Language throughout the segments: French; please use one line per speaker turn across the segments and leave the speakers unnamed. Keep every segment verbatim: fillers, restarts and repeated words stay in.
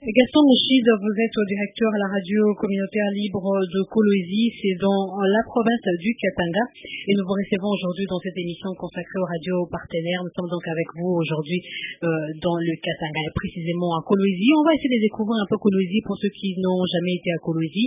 Gaston Mouchid, vous êtes directeur à la radio communautaire libre de Kolwezi, c'est dans la province du Katanga. Et nous vous recevons aujourd'hui dans cette émission consacrée aux radios partenaires. Nous sommes donc avec vous aujourd'hui euh, dans le Katanga, et précisément à Kolwezi. On va essayer de découvrir un peu Kolwezi pour ceux qui n'ont jamais été à Kolwezi.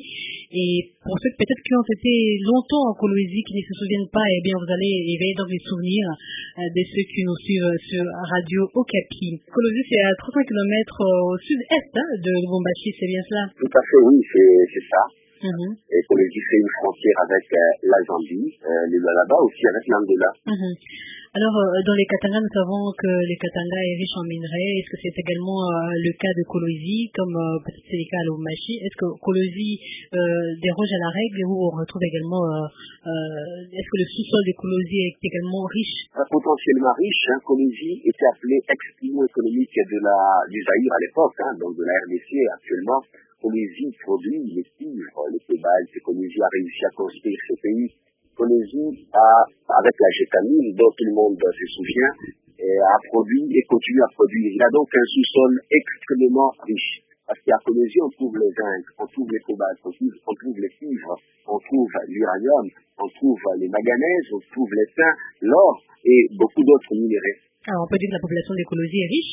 Et pour ceux peut-être qui ont été longtemps à Kolwezi, qui ne se souviennent pas, eh bien vous allez éveiller dans les souvenirs euh, de ceux qui nous suivent sur Radio Okapi. Kolwezi, c'est à trois cents kilomètres au sud-est hein, de Lubumbashi, c'est bien cela?
Tout à fait, oui, c'est, c'est ça.
Mm-hmm.
Et Kolwezi fait une frontière avec euh, la Zambie, euh, le Lualaba aussi avec l'Angola.
Mm-hmm. Alors, euh, dans les Katanga, nous savons que les Katanga est riche en minerais. Est-ce que c'est également euh, le cas de Kolwezi, comme euh, peut-être c'est le cas à Lubumbashi? Est-ce que Kolwezi euh, déroge à la règle où on retrouve également, euh, euh, est-ce que le sous-sol de Kolwezi est également riche?
Euh, potentiellement riche, hein, Kolwezi était appelé ex-pivot économique de la, du Zaïre à l'époque, hein, donc de la R D C actuellement. Kolwezi produit les cuivres, les cobaltes, Kolwezi a réussi à construire ce pays. Kolwezi a, avec la Gécamine, dont tout le monde se souvient, a produit et continue à produire. Il a donc un sous-sol extrêmement riche. Parce qu'à Kolwezi, on trouve les zinc, on trouve les cobaltes, on trouve, on trouve les cuivres, on trouve l'uranium, on trouve les manganèses, on trouve les thym, l'or et beaucoup d'autres minéraux.
Alors, on peut dire que la population de Kolwezi est riche.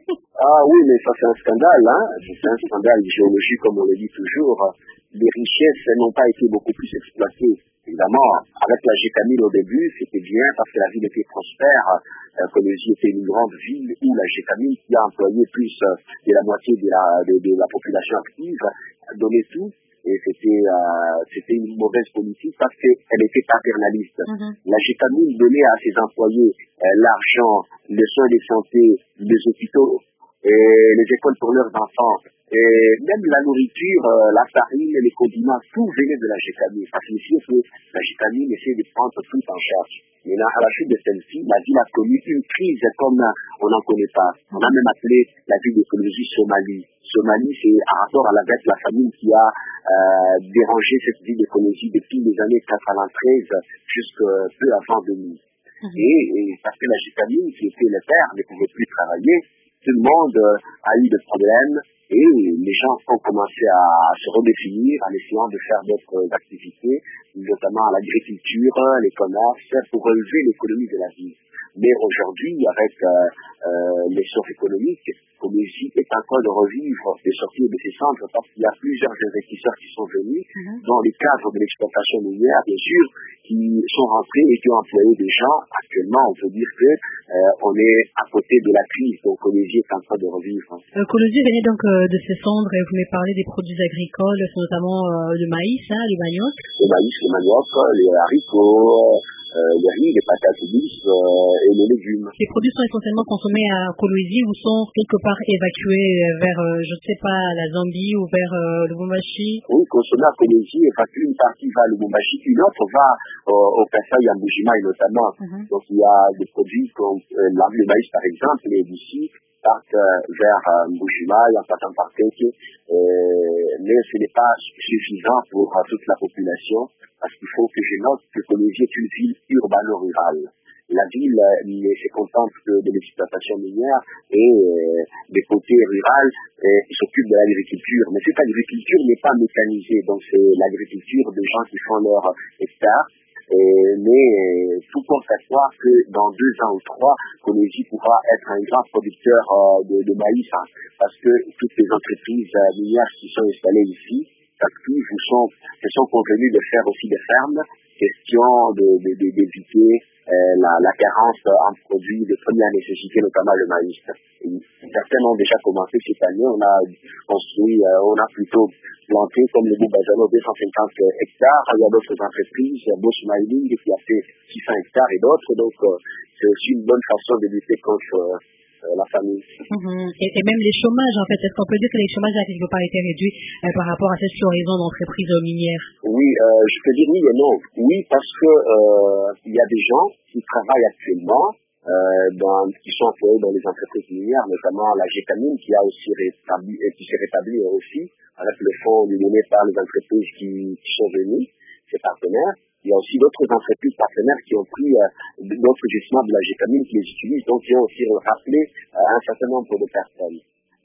Ah oui, mais ça c'est un scandale, hein. C'est un scandale géologique, comme on le dit toujours. Les richesses n'ont pas été beaucoup plus exploitées. Évidemment, avec la Gécamine au début, c'était bien parce que la ville était prospère. Euh, Kolwezi était une grande ville où la Gécamine, qui a employé plus euh, de la moitié de la, de, de la population active, donnait tout. Et c'était, euh, c'était une mauvaise politique parce qu'elle était paternaliste. Mm-hmm. La Gécamine donnait à ses employés euh, l'argent, les soins de santé, les hôpitaux, et les écoles pour leurs enfants, et même la nourriture, euh, la farine, les condiments, tout venait de la Gécamine. Ça signifie que la Gécamine essayait de prendre tout en charge. Mais là, à la suite de celle-ci, la ville a connu une crise comme on n'en connaît pas. On a même appelé la ville de Kolwezi Somalie. Somalie, c'est un rapport à la avec la famine qui a euh, dérangé cette ville de Kolwezi depuis les années quatre-vingt-treize jusqu'à peu avant deux mille. Mm-hmm. Et, et parce que la Gécamine, qui était le père, ne pouvait plus travailler, tout le monde a eu des problèmes et les gens ont commencé à se redéfinir en essayant de faire d'autres activités, notamment l'agriculture, les commerces, pour relever l'économie de la ville. Mais aujourd'hui, avec euh, euh, l'essor économique, Kolwezi est en train de revivre, de sortir de ses centres parce qu'il y a plusieurs investisseurs qui sont venus mm-hmm. dans le cadre de l'exploitation minière, bien sûr, qui sont rentrés et qui ont employé des gens. Actuellement, on peut dire que euh, on est à côté de la crise, donc Kolwezi est en train de revivre.
Euh, Kolwezi venait donc euh, de ses cendres et vous m'avez parlé des produits agricoles, notamment euh, le maïs, hein, le manioc.
Le maïs, le manioc, les haricots, euh, les riz, les patates douces euh, et les légumes.
Les produits sont essentiellement consommés à Kolwezi ou sont quelque part évacués vers, euh, je ne sais pas, la Zambie ou vers euh, Lubumbashi?
Oui, consommés à Kolwezi, évacués, une partie va à Lubumbashi, une autre va euh, au Kasai, à Mbujimayi notamment. Mm-hmm. Donc il y a des produits comme euh, le maïs par exemple, et d'ici partent euh, vers euh, Mbujimayi en passant par Teke, euh, mais ce n'est pas suffisant pour euh, toute la population parce qu'il faut que je note que Kolwezi est une ville urbano-rurale. La ville euh, se contente de, de l'exploitation minière et euh, des côtés ruraux, euh, ils s'occupent de l'agriculture. Mais cette agriculture n'est pas mécanisée, donc c'est l'agriculture des gens qui font leurs hectares. Euh, mais euh, tout porte à croire que dans deux ans ou trois, Kolwezi pourra être un grand producteur euh, de, de maïs, hein, parce que toutes les entreprises euh, minières qui sont installées ici, actives, ou sont, se sont convenues de faire aussi des fermes, question de, de, de, d'éviter euh, la, la carence en produits de première nécessité, notamment le maïs. Et certains ont déjà commencé cette année, on a construit, euh, on a plutôt planté comme le Boubazano deux cent cinquante hectares, il y a d'autres entreprises, Bosch Mining qui a fait six cents hectares et d'autres, donc euh, c'est aussi une bonne façon de lutter contre euh, la famille.
Mmh. Et, et même les chômages, en fait, est-ce qu'on peut dire que les chômages a quelque part été réduits euh, par rapport à cette floraison d'entreprises minières?
Oui, euh, je peux dire oui et non. Oui, parce que euh, il y a des gens qui travaillent actuellement, euh, dans, qui sont employés dans les entreprises minières, notamment la Gécamine qui a aussi rétabli, et qui s'est rétablie aussi, avec le fonds donné par les entreprises qui, qui sont venues, ses partenaires. Il y a aussi d'autres entreprises partenaires qui ont pris euh, d'autres gisements de la Gécamine qui les utilisent, donc qui ont aussi rappelé euh, un certain nombre de personnes.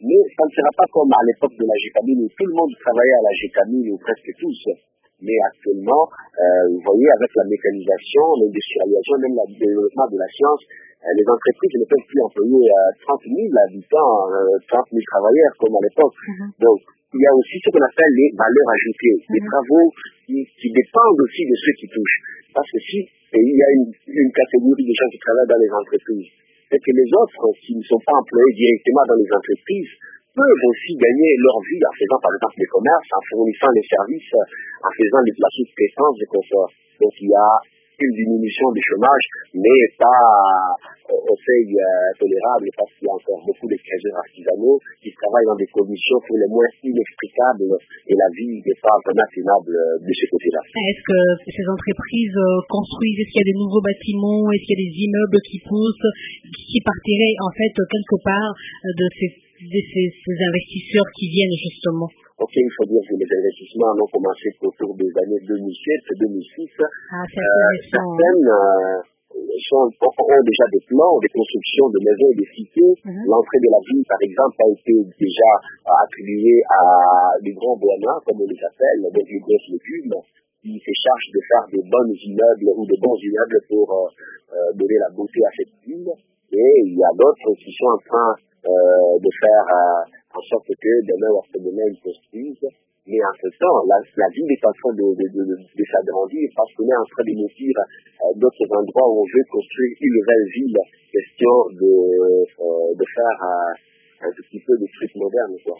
Mais ça ne sera pas comme à l'époque de la Gécamine où tout le monde travaillait à la Gécamine, ou presque tous. Mais actuellement, euh, vous voyez, avec la mécanisation, l'industrialisation, même le développement de la science, euh, les entreprises ne peuvent plus employer euh, trente mille habitants, euh, trente mille travailleurs comme à l'époque. Mm-hmm. Donc, il y a aussi ce qu'on appelle les valeurs ajoutées, mm-hmm. des travaux qui, qui dépendent aussi de ceux qui touchent. Parce que si il y a une, une catégorie de gens qui travaillent dans les entreprises, c'est que les autres, qui ne sont pas employés directement dans les entreprises, peuvent aussi gagner leur vie en faisant par exemple des commerces, en fournissant les services, en faisant des la sous-traitance de confort. Donc il y a une diminution du chômage, mais pas euh, au seuil euh, tolérable, parce qu'il y a encore beaucoup de créateurs artisanaux qui travaillent dans des conditions pour le moins inexplicables et la vie n'est pas vraiment tenable de ce côté-là.
Est-ce que ces entreprises construisent, est-ce qu'il y a des nouveaux bâtiments, est-ce qu'il y a des immeubles qui poussent, qui partiraient en fait quelque part de ces de ces, ces investisseurs qui viennent justement?
Ok, il faut dire que les investissements ont commencé autour des années deux mille sept deux mille six.
Ah, c'est euh,
certaines euh, sont, ont déjà des plans, des constructions de maisons et des cités. Mm-hmm. L'entrée de la ville, par exemple, a été déjà attribuée à des grands bohèmes, comme on les appelle, donc les grosses légumes, qui se chargent de faire des bons immeubles ou de bons immeubles pour euh, donner la beauté à cette ville. Et il y a d'autres qui sont en train Euh, de faire euh, en sorte que demain ou après-demain ils construisent. Mais entre-temps, la, la ville est en train de, de, de, de, de s'agrandir parce qu'on est en train de nous dire euh, d'autres endroits où on veut construire une nouvelle ville, question de, euh, de faire euh, un tout petit peu de trucs modernes, quoi.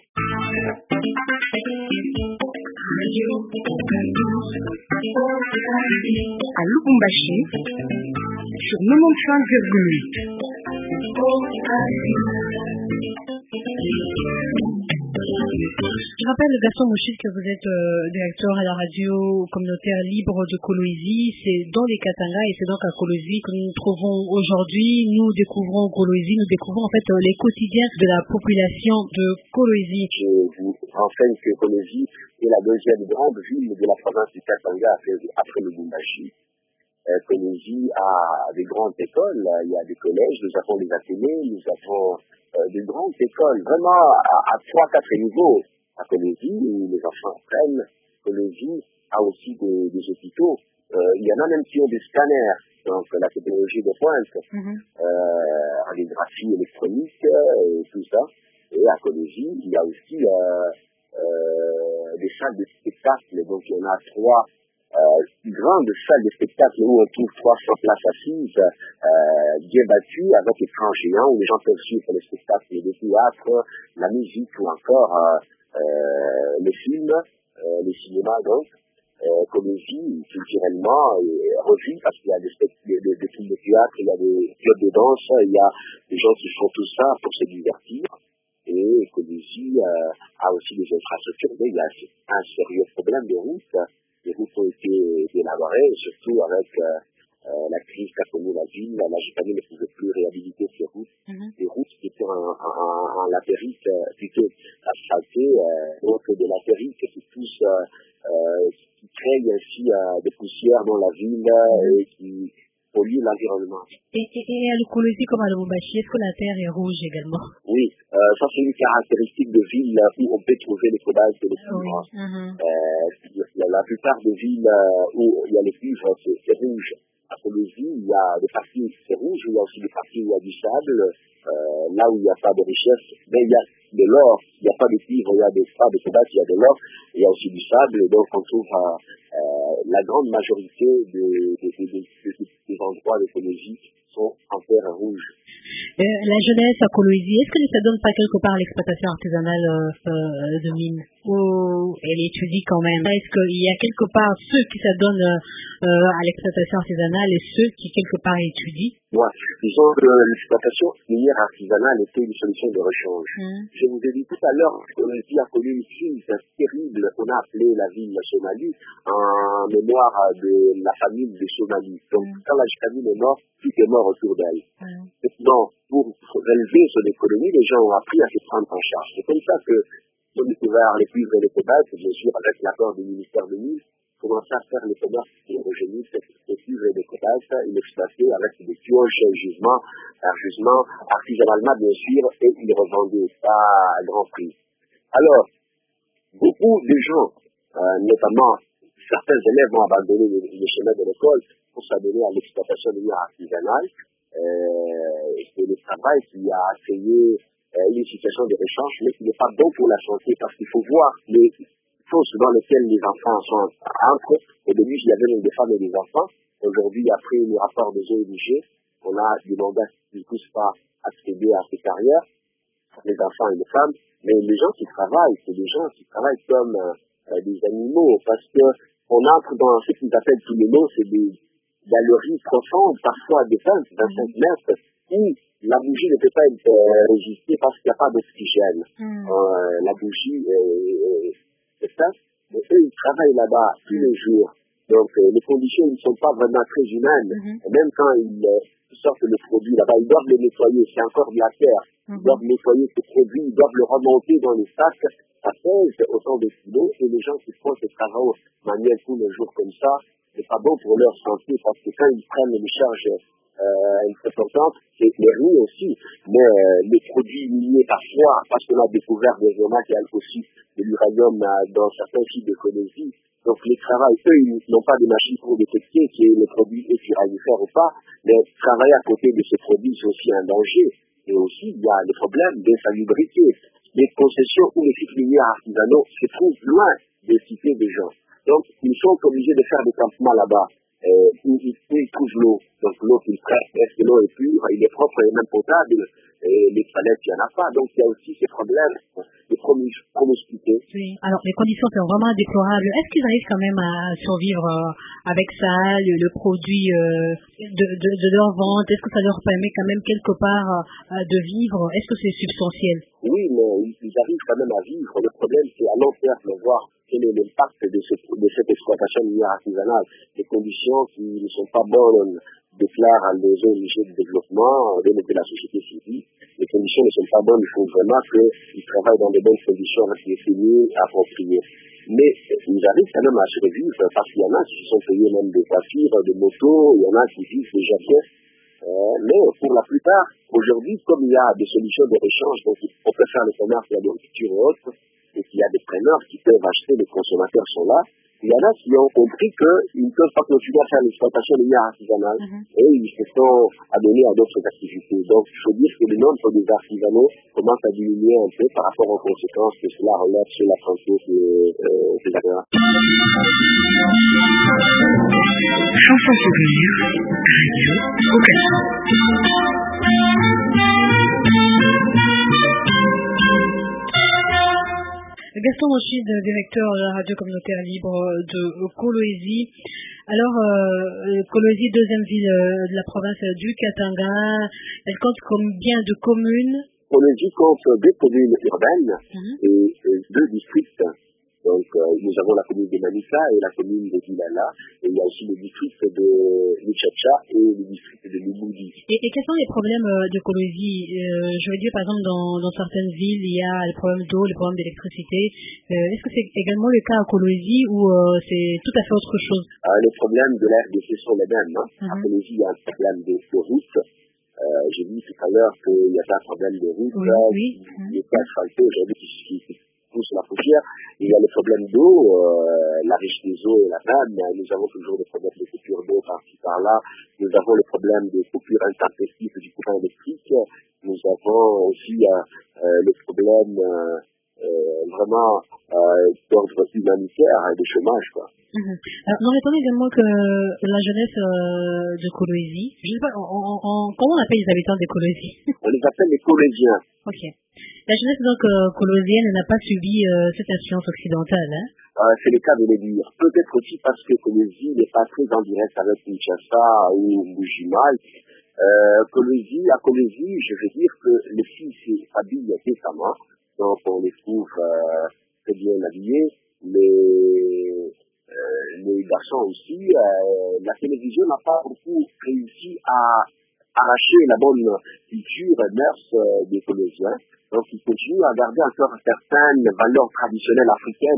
À Lubumbashi, sur quatre-vingt-quinze virgule huit.
Je rappelle, Gaston Mouchid, que vous êtes euh, directeur à la radio communautaire libre de Kolwezi. C'est dans les Katanga et c'est donc à Kolwezi que nous nous trouvons aujourd'hui. Nous découvrons Kolwezi, nous découvrons en fait euh, les quotidiens de la population de Kolwezi.
Je vous renseigne que Kolwezi est la deuxième grande ville de la province du Katanga après le Lubumbashi. Euh, Kolwezi a des grandes écoles, il y a des collèges, nous avons des ateliers, nous avons euh, des grandes écoles, vraiment à trois quatre niveaux. À Kolwezi, où les enfants apprennent. Kolwezi a aussi des, des hôpitaux. Euh, il y en a même qui ont des scanners, donc la technologie de pointe, mm-hmm. euh, radiographie électronique et tout ça. Et à Kolwezi, il y a aussi euh, euh, des salles de spectacle, donc il y en a trois Euh, grande salle de spectacle où on trouve trois cents places assises, euh, bien battues, avec écran géant où les gens peuvent suivre les spectacles de théâtre, la musique ou encore euh, euh, les films, euh, les cinémas donc. Euh, Kolwezi, culturellement, est revue parce qu'il y a des, des, des, des films de théâtre, il y a des clubs de danse, il y a des gens qui font tout ça pour se divertir. Et Kolwezi euh, a aussi des infrastructures, mais il y a un sérieux problème de route. Les routes ont été élaborées, surtout avec euh, euh, la crise qu'a connue la ville. La Gécamine ne pouvait plus réhabiliter ces routes. Mm-hmm. Des routes qui étaient en, en, en latérique, euh, plutôt asphaltées, euh, autres de latérique, qui poussent, euh, euh, qui créent ainsi euh, des poussières dans la ville euh, et qui polluent l'environnement.
Et, et, et à Kolwezi comme à Lubumbashi, est-ce que la terre est rouge également?
Oui, euh, ça c'est une caractéristique de ville où on peut trouver les cobayes de l'effondrement. Oui. Mm-hmm. euh, la, la plupart des villes euh, où il y a les cuivres, c'est, c'est rouge. À Kolwezi, il y a des parties où c'est rouge, il y a aussi des parties où il y a du sable, euh, là où il n'y a pas de richesse, mais il y a de l'or, il n'y a pas de cuivre, il y a des, pas de cobayes, il y a de l'or, il y a aussi du sable, donc on trouve euh, euh, la grande majorité de, de, de, de, de, de, des endroits de Kolwezi sont en terre rouge.
Euh, la jeunesse à Kolwezi, est-ce que ça donne pas quelque part l'exploitation artisanale euh, euh, de mine? Ou elle étudie quand même? Est-ce qu'il y a quelque part ceux qui s'adonnent euh, à l'exploitation artisanale et ceux qui quelque part étudient?
Moi, disons que l'exploitation minière artisanale était une solution de rechange. Mmh. Je vous ai dit tout à l'heure que Kolwezi a connu une crise terrible qu'on a appelée la ville Somalie en mémoire de la famille de Somalie. Donc, mmh. quand la Gécamine est morte, tout est mort autour d'elle. Mmh. Maintenant, pour relever son économie, les gens ont appris à se prendre en charge. C'est comme ça que on a découvert les cuivres et les cobayes, bien sûr, avec l'accord du ministère de Mines, commençaient à faire les commerces hétérogéniques de cuivre et de potasse, ils l'exploitaient avec des pioches, gisements, un gisement artisanalement bien sûr, et ils revendaient ça à grand prix. Alors, beaucoup de gens, euh, notamment certains élèves ont abandonné le, le chemin de l'école pour s'adonner à l'exploitation de murs artisanales. Euh, c'est le travail qui a créé euh, une situation de rechange, mais qui n'est pas bon pour la santé, parce qu'il faut voir les choses dans lesquelles les enfants sont entre. Au début, il y avait des femmes et des enfants. Aujourd'hui, après le rapport des O N G, on a demandé à ce qu'ils ne puissent pas accéder à ces carrières, les enfants et les femmes. Mais les gens qui travaillent, c'est des gens qui travaillent comme euh, des animaux, parce que on entre dans ce qu'ils appellent tous les mots, c'est des galeries profondes, parfois des vingt, vingt-cinq mètres, où la bougie ne peut pas être euh, résistée parce qu'il n'y a pas d'oxygène. Mm. Euh, la bougie, euh, c'est ça. Mais eux, ils travaillent là-bas tous les jours. Donc, euh, les conditions ne sont pas vraiment très humaines. Mm-hmm. Et même quand ils euh, sortent le produit là-bas, ils doivent le nettoyer. C'est encore de la terre. Mm-hmm. Ils doivent nettoyer ce produit, ils doivent le remonter dans les sacs. Ça pèse autant de kilos. Et les gens qui font ce travail manuel tous les jours comme ça, c'est pas bon pour leur santé parce que quand ils prennent une charge euh, importante, c'est les rues aussi. Mais euh, les produits miniers parfois, parce qu'on a découvert des zones qui ont aussi de l'uranium dans certains sites d'écologie. Donc les travails, eux, ils n'ont pas de machines pour détecter si le produit est uranifer ou pas, mais travailler à côté de ce produit, c'est aussi un danger. Et aussi, il y a le problème d'insalubrité. Les concessions ou les sites miniers artisanaux se trouvent loin des cités des gens. Donc, ils sont obligés de faire des campements là-bas, euh, où, où ils trouvent l'eau. Donc, l'eau qu'ils prennent, est-ce que l'eau est pure, il est propre et même potable, et les toilettes, il n'y en a pas. Donc, il y a aussi ces problèmes de promiscuité.
Oui. Alors, les conditions sont vraiment déplorables. Est-ce qu'ils arrivent quand même à survivre euh, avec ça, le, le produit euh, de, de, de leur vente? Est-ce que ça leur permet quand même quelque part euh, de vivre? Est-ce que c'est substantiel?
Oui, mais ils arrivent quand même à vivre. Le problème, c'est à long terme de voir quel est l'impact de, ce, de cette exploitation minière artisanale. Les conditions qui ne sont pas bonnes déclarent les O N G de développement, de, de la société civile. Les conditions ne sont pas bonnes. Il faut vraiment qu'ils travaillent dans de bonnes conditions définies, appropriées. Mais ils arrivent quand même à survivre parce qu'il y en a qui se sont payés même des voitures, des motos, il y en a qui vivent déjà bien. Euh, mais pour la plupart, aujourd'hui, comme il y a des solutions de rechange, donc on peut faire le commerce de la nourriture et autres, et qu'il y a des preneurs qui peuvent acheter, les consommateurs sont là, il y en a qui ont compris qu'ils ne peuvent pas continuer à faire l'exploitation des minières artisanales, mm-hmm. et ils se sont adonnés à d'autres activités. Donc il faut dire que le nombre des artisanaux commence à diminuer un peu par rapport aux conséquences que cela relève sur la santé des euh, agriculteurs.
Chanson souvenir, radio, vocation.
Gaston Rochide, directeur de la radio communautaire libre de Kolwezi. Alors, euh, Kolwezi, deuxième ville de la province du Katanga, elle compte combien de communes?
Kolwezi compte deux communes urbaines mm-hmm. et, et deux districts. Donc, euh, nous avons la commune de Manika et la commune de Vilala, et il y a aussi le district de Luchacha et le district de Luboudi.
Et, et quels sont les problèmes de Kolwezi? euh, Je veux dire, par exemple, dans, dans certaines villes, il y a les problèmes d'eau, les problèmes d'électricité. Euh, Est-ce que c'est également le cas à Kolwezi ou euh, c'est tout à fait autre chose?
euh, Les problèmes de la R D C sont les mêmes. Hein. Mm-hmm. À Kolwezi, il y a un problème de, de route. Euh, J'ai dit tout à l'heure qu'il y avait un problème de route.
Oui,
là,
oui.
Il n'est pas asphalté aujourd'hui qui qui pousse la poussière. Il y a les problèmes d'eau, euh, la riche des eaux est la même. Nous avons toujours des problèmes de coupure d'eau par-ci par-là. Nous avons le problème de coupure intempestive du courant électrique. Nous avons aussi euh, euh, le problème euh, euh, vraiment euh, d'ordre humanitaire et de chômage, quoi.
Mmh. Alors, nous répondons également que la jeunesse euh, de Kolwezi, je ne sais pas, on, on, on, comment on appelle les habitants de Kolwezi?
On les appelle les Kolweziens.
Ok. La jeunesse donc euh, kolwezienne n'a pas subi euh, cette influence occidentale, hein?
Euh, c'est le cas de le dire. Peut-être aussi parce que Kolwezi n'est pas très en direct avec Kinshasa ou Bujimal. Euh, Kolwezi, à Kolwezi, je veux dire que les filles s'habillent décemment, donc on les trouve euh, très bien habillés, mais euh, les garçons aussi. Euh, la télévision n'a pas beaucoup réussi à arracher la bonne culture et mœurs euh, des Kolweziens. Donc ils continuent à garder encore certaines valeurs traditionnelles africaines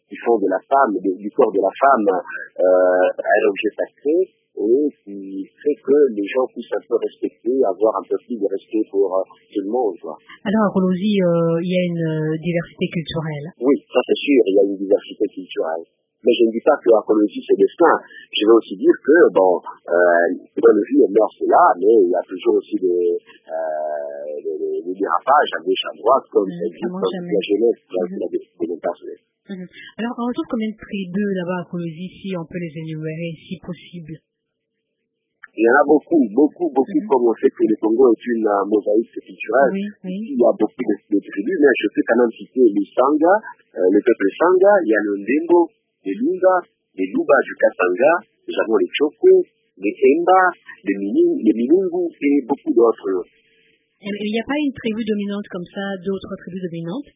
qui font de la femme, de, du corps de la femme, euh, un objet sacré, et qui fait que les gens puissent un peu respecter, avoir un peu plus de respect pour euh, tout le monde, quoi.
Alors à Kolosi, euh, il y a une euh, diversité culturelle.
Oui, ça c'est sûr, il y a une diversité culturelle. Mais je ne dis pas que l'archéologie c'est destin. Je veux aussi dire que, bon, euh, l'écologie elle meurt, c'est là, mais il y a toujours aussi des, euh, des, des, des dérapages à gauche, à droite, comme
Mmh,
ça existe, comme
jamais.
la jeunesse, qui a
Mmh.
la démontation.
Mmh. Alors on retrouve combien de tribus là-bas à Kolosi, si on peut les énumérer, si possible?
Il y en a beaucoup, beaucoup, beaucoup,
Mmh.
comme on sait que le Congo est une uh, mosaïque culturelle.
Oui, oui.
Ici, il y a beaucoup de, de tribus, mais je peux quand même citer les Sanga, euh, le peuple Sanga, il y a le Ndembo, les Lunga, les Luba du Katanga, nous avons les Chokwe, les Emba, les Miningu, les Miningu et beaucoup d'autres.
Et il n'y a pas une tribu dominante comme ça, d'autres tribus dominantes?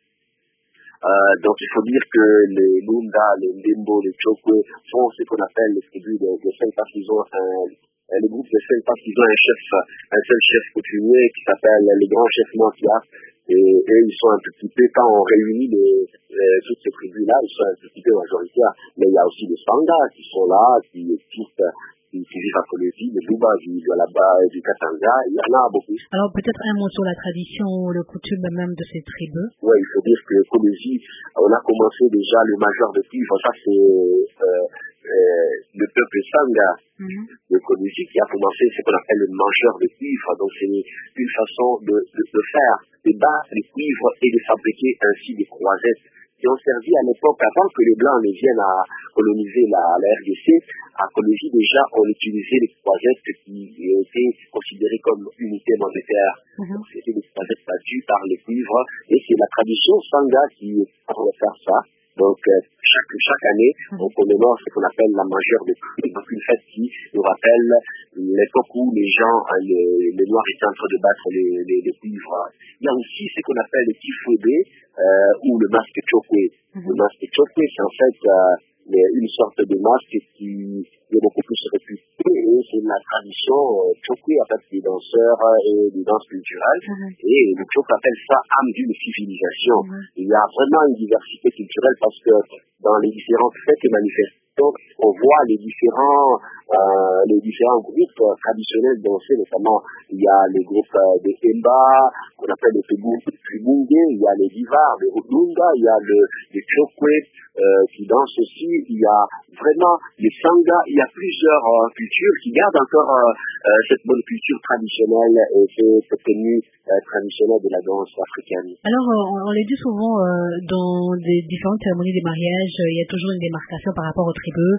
Euh, donc il faut dire que les Lunda, les Ndembo, les Chokwe sont ce qu'on appelle les tribus de, de cinq parce qu'ils ont un, le groupe de cinq parce qu'ils ont un chef, un seul chef coutumier qui s'appelle les grands chefs Mantia. Et, et ils sont un petit peu, quand on réunit les, les, toutes ces tribus-là, ils sont un petit peu majoritaires. Mais il y a aussi des Sangas qui sont là, qui existent, qui, qui vivent à Kolosi, les Luba du, de là-bas, du Katanga, il y en a beaucoup.
Alors peut-être un mot sur la tradition, le coutume même de ces tribus.
Oui, il faut dire que Kolosi, on a commencé déjà le majeur de cuivre, ça c'est euh, euh, le peuple Sanga mm-hmm. de Kolosi qui a commencé ce qu'on appelle le mangeur de cuivre. Donc c'est une façon de, de, de faire, de battre les cuivres et de fabriquer ainsi des croisettes qui ont servi à l'époque, avant que les Blancs ne viennent à coloniser la, la R D C, à Kolosi déjà on utilisait les croisettes qui étaient considérées comme unité monétaire. Mm-hmm. Donc c'était des croisettes battues par les cuivres et c'est la tradition Sanga qui va faire ça. Donc euh, chaque, chaque année, on commémore ce qu'on appelle la majeure de cuivre, donc une fête qui nous rappelle l'époque où les gens, les, les Noirs étaient en train de battre les, les, les cuivres. Il y a aussi ce qu'on appelle le Tifwebe euh, ou le masque Chokwe. Mm-hmm. Le masque Chokwe, c'est en fait euh, une sorte de masque qui est beaucoup plus réputé et c'est la tradition euh, Chokwe, en fait, des danseurs et des danses culturelles. Mm-hmm. Et le Chokwe appelle ça âme d'une civilisation. Mm-hmm. Il y a vraiment une diversité culturelle parce que dans les différentes fêtes et manifestations, on voit les différents, euh, les différents groupes euh, traditionnels danser, notamment il y a les groupes euh, des Emba, qu'on appelle les Tribungue, il y a les Divars, les Rudunga, il y a le, les Chokwe euh, qui dansent aussi, il y a vraiment les Sanga, il y a plusieurs euh, cultures qui gardent encore euh, euh, cette bonne culture traditionnelle et cette tenue euh, traditionnelle de la danse africaine.
Alors, euh, on l'a dit souvent euh, dans des différentes cérémonies des mariages, euh, il y a toujours une démarcation par rapport aux tribus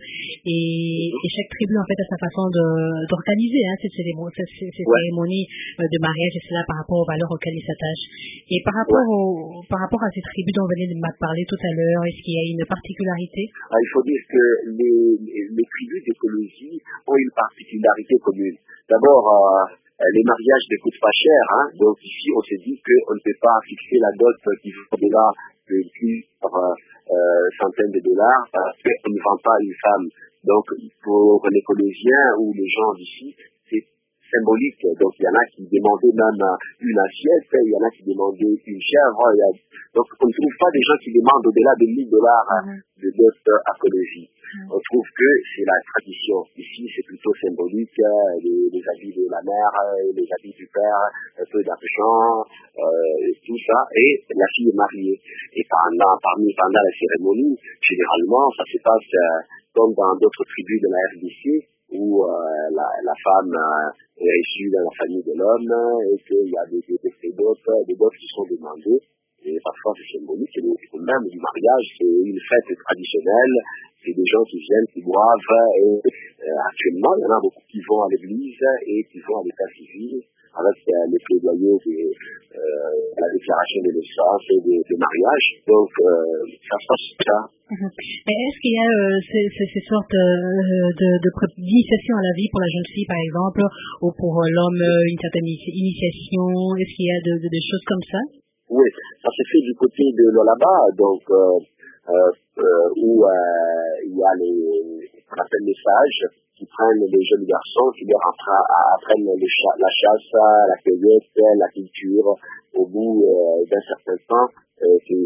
et, et chaque tribu en fait a sa façon de, d'organiser hein, cette cérémonie, cette, cette ouais. cérémonie euh, de mariage et cela par rapport aux valeurs auxquelles ils s'attachent. Et par rapport, ouais. au, par rapport à ces tribus dont on venait de parler tout à l'heure, est-ce qu'il y a une particularité?
Ah, il faut dire que les, les, les tribus d'écologie ont une particularité commune. D'abord, euh, les mariages ne coûtent pas cher, hein, donc ici on s'est dit qu'on ne peut pas fixer la dot qui vaut au-delà de plusieurs euh, centaines de dollars parce qu'on ne vend pas une femme. Donc pour les collégiens ou les gens d'ici, c'est symbolique. Donc il y en a qui demandaient même une assiette, il y en a qui demandaient une chèvre. Il y a... Donc on ne trouve pas des gens qui demandent au-delà de mille dollars hein, de dot à Kolosi. On trouve que c'est la tradition. Ici, c'est plutôt symbolique, les, les habits de la mère, les habits du père, un peu d'argent, euh, tout ça, et la fille est mariée. Et pendant, parmi, pendant la cérémonie, généralement, ça se passe euh, comme dans d'autres tribus de la R D C, où euh, la, la femme euh, est issue de la famille de l'homme, et qu'il y a des, des, des dots, des dots qui sont demandés. Et parfois c'est symbolique, et même du mariage, c'est une fête traditionnelle, c'est des gens qui viennent, qui boivent, et euh, actuellement, il y en a beaucoup qui vont à l'église et qui vont à l'état civil, avec euh, les plaidoyers de euh, la déclaration de naissance et de, de mariage. Donc, euh, ça se passe ça.
Mmh. Est-ce qu'il y a euh, ces, ces, ces sortes euh, de, de d'initiation à la vie pour la jeune fille, par exemple, ou pour l'homme, une certaine initiation? Est-ce qu'il y a de, de, de choses comme ça?
Oui, ça se fait du côté de l'Olaba, donc euh, euh, euh, où euh, il y a les, qu'on appelle les sages, qui prennent les jeunes garçons, qui leur apprennent les cha- la chasse, la cueillette, la culture, au bout euh, d'un certain temps, euh, qui,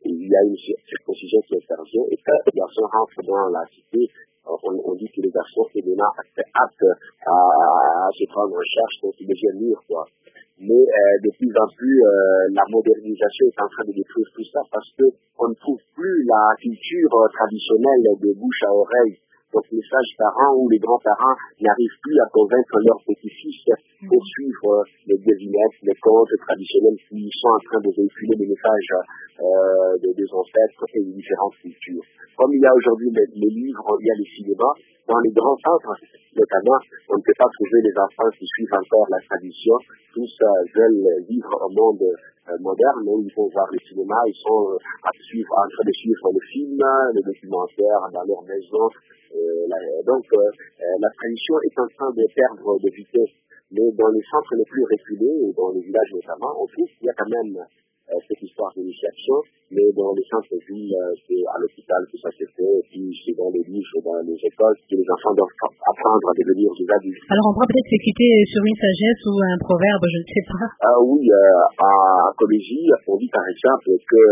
il y a une circoncision qui intervient, et quand les garçons rentrent dans la cité, on, on dit que les garçons sont maintenant aptes à, à se prendre en charge, donc ils deviennent mûrs, quoi. Mais euh, de plus en plus, euh, la modernisation est en train de détruire tout ça parce que on ne trouve plus la culture euh, traditionnelle de bouche à oreille. Donc les sages parents ou les grands-parents n'arrivent plus à convaincre leurs petits-fils pour suivre les devinettes, les contes traditionnels qui sont en train de véhiculer des messages euh, des, des ancêtres et des différentes cultures. Comme il y a aujourd'hui les, les livres, il y a les cinémas, dans les grands centres, notamment, on ne peut pas trouver les enfants qui suivent encore la tradition. Tous euh, veulent vivre un monde euh, moderne, mais ils vont voir le cinéma, ils sont euh, à suivre, en train de suivre le film, le documentaire dans leur maison. Euh, la, donc, euh, la tradition est en train de perdre de vitesse. Mais dans les centres les plus reculés, et dans les villages notamment, on trouve qu'il y a quand même euh, cette histoire d'initiation, mais dans les centres-villes, euh, c'est à l'hôpital que ça se fait, et puis c'est dans les livres, dans les écoles, que les enfants doivent apprendre à devenir des adultes.
Alors on pourra peut-être s'écouter sur une sagesse ou un proverbe, je ne sais pas.
Ah oui, euh, à Cologie, on dit par exemple que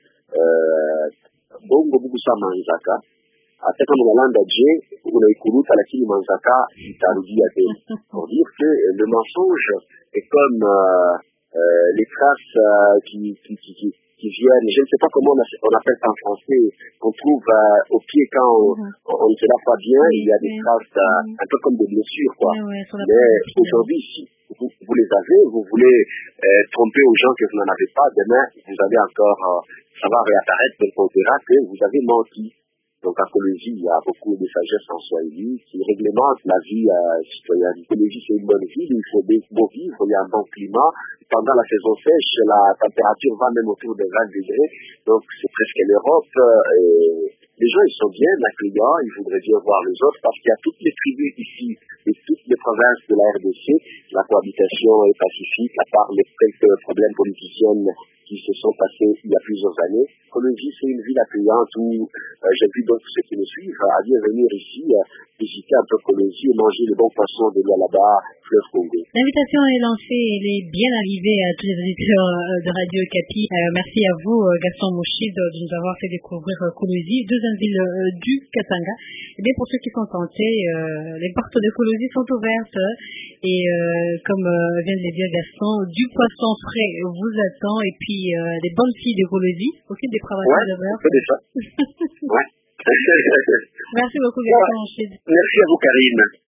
Bongo Bukusa Manzaka, hata kama unalanda je unaikuruta lakini manzaka itarudia tena. Pour dire que le mensonge est comme euh, euh, les traces euh, qui, qui, qui, qui, qui viennent, je ne sais pas comment on, a, on appelle ça en français, qu'on trouve euh, au pied quand on, mm-hmm. on, on ne se lave pas bien, oui, il y a des oui. traces euh, mm-hmm. un peu comme des blessures, quoi. Oui, oui, mais aujourd'hui, si vous, vous les avez, vous voulez euh, tromper aux gens que vous n'en avez pas, demain vous avez encore, euh, ça va réapparaître, donc on verra que vous avez menti. Donc à Cologie, il y a beaucoup de sagesse en Swahili qui réglemente la vie euh, citoyenne. Cologie, c'est une bonne ville, il faut bien beau vivre, il y a un bon climat. Pendant la saison sèche, la température va même autour de vingt degrés, donc c'est presque l'Europe. Et les gens, ils sont bien accueillants, ils voudraient bien voir les autres parce qu'il y a toutes les tribus ici et toutes les provinces de la R D C. La cohabitation est pacifique, à part les quelques problèmes politiciens qui se sont passés il y a plusieurs années. Cologie, c'est une ville accueillante où euh, j'invite donc ceux qui me suivent à bien venir ici, euh, visiter un peu Cologie et manger le bon poisson de Lualaba, fleuve Congo.
L'invitation est lancée, elle est bien arrivée à tous les auditeurs de Radio Okapi. Euh, merci à vous, Gaston Mouchid, de nous avoir fait découvrir Cologie, deuxième ville euh, du Katanga. Et bien pour ceux qui sont tentés, euh, les portes de Cologie sont ouvertes et euh, comme euh, vient de le dire Gaston, du poisson frais vous attend et puis euh, des bonnes filles de Cologie, aucune dépravation
ouais,
de beurre.
C'est ça. Ouais.
Merci beaucoup Gaston Mouchid.
Merci à vous Karine.